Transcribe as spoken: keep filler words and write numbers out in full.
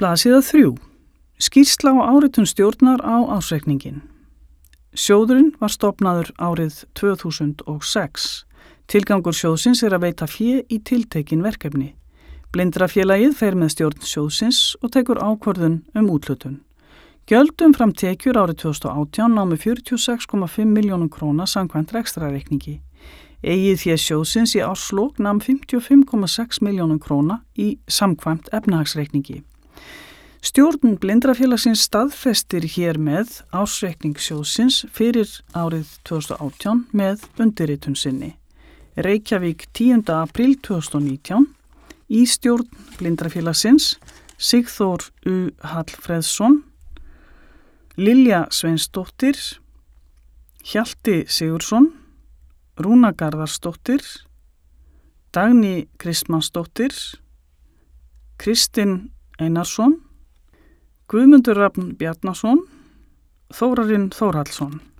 Blaðsíða þrjú. Skýrsla og áritun stjórnar á ársreikningin. Sjóðurinn var stofnaður árið tvö þúsund og sex. Tilgangur sjóðsins er að veita fé í tiltekin verkefni. Blindrafélagið fer með stjórn sjóðsins og tekur ákvörðun um úthlutun. Gjöld umfram tekjur árið tvö þúsund og átján námu fjörutíu og sex komma fimm milljónum króna samkvæmt rekstrarreikningi. Eigið fé sjóðsins í árslok nam fimmtíu og fimm komma sex milljónum króna í samkvæmt efnahagsreikningi. Stjórn Blindrafélagsins staðfestir hér með ársreikning sjóðsins fyrir árið tvö þúsund og átján með undirritun sinni. Reykjavík tíunda apríl tvö þúsund og nítján. Í stjórn Blindrafélagsins Sigþór U. Hallfreðsson, Lilja Sveinsdóttir, Hjalti Sigurðsson, Rúna Garðarsdóttir, Dagný Kristmannsdóttir, Kristinn Einarsson, Guðmundur Rafn Bjarnason, Þórarinn Þórhallsson.